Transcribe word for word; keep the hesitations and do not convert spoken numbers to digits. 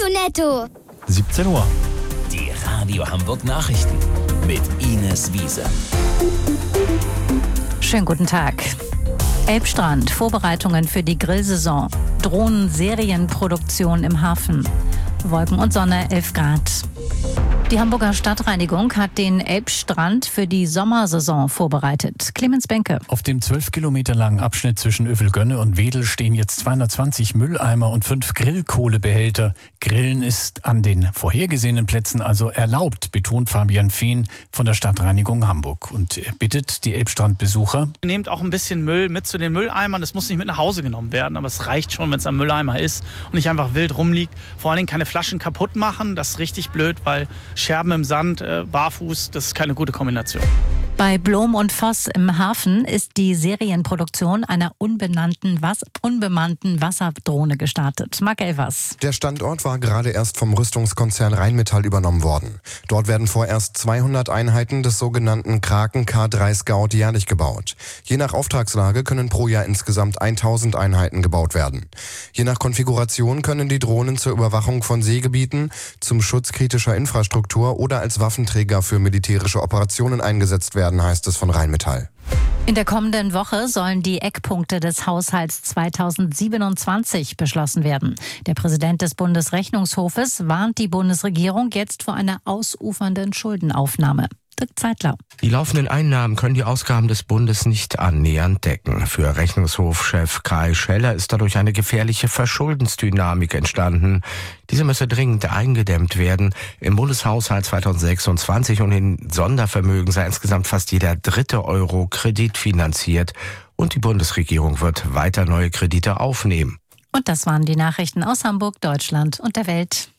Auto netto. siebzehn Uhr. Die Radio Hamburg Nachrichten mit Ines Wiese. Schönen guten Tag. Elbstrand, Vorbereitungen für die Grillsaison. Drohnen-Serienproduktion im Hafen. Wolken und Sonne, elf Grad. Die Hamburger Stadtreinigung hat den Elbstrand für die Sommersaison vorbereitet. Clemens Benke. Auf dem zwölf Kilometer langen Abschnitt zwischen Övelgönne und Wedel stehen jetzt zweihundertzwanzig Mülleimer und fünf Grillkohlebehälter. Grillen ist an den vorhergesehenen Plätzen also erlaubt, betont Fabian Fehn von der Stadtreinigung Hamburg. Und er bittet die Elbstrandbesucher: Nehmt auch ein bisschen Müll mit zu den Mülleimern. Das muss nicht mit nach Hause genommen werden, aber es reicht schon, wenn es am Mülleimer ist und nicht einfach wild rumliegt. Vor allen Dingen keine Flaschen kaputt machen. Das ist richtig blöd, weil Scherben im Sand, äh, barfuß, das ist keine gute Kombination. Bei Blom und Voss im Hafen ist die Serienproduktion einer unbenannten, was, unbemannten Wasserdrohne gestartet. Marc Elvers. Der Standort war gerade erst vom Rüstungskonzern Rheinmetall übernommen worden. Dort werden vorerst zweihundert Einheiten des sogenannten Kraken K drei Scout jährlich gebaut. Je nach Auftragslage können pro Jahr insgesamt tausend Einheiten gebaut werden. Je nach Konfiguration können die Drohnen zur Überwachung von Seegebieten, zum Schutz kritischer Infrastruktur oder als Waffenträger für militärische Operationen eingesetzt werden, heißt es von Rheinmetall. In der kommenden Woche sollen die Eckpunkte des Haushalts zweitausendsiebenundzwanzig beschlossen werden. Der Präsident des Bundesrechnungshofes warnt die Bundesregierung jetzt vor einer ausufernden Schuldenaufnahme. Dirk Zeitler. Die laufenden Einnahmen können die Ausgaben des Bundes nicht annähernd decken. Für Rechnungshofchef Kai Scheller ist dadurch eine gefährliche Verschuldensdynamik entstanden. Diese müsse dringend eingedämmt werden. Im Bundeshaushalt zweitausendsechsundzwanzig und in Sondervermögen sei insgesamt fast jeder dritte Euro kreditfinanziert. Und die Bundesregierung wird weiter neue Kredite aufnehmen. Und das waren die Nachrichten aus Hamburg, Deutschland und der Welt.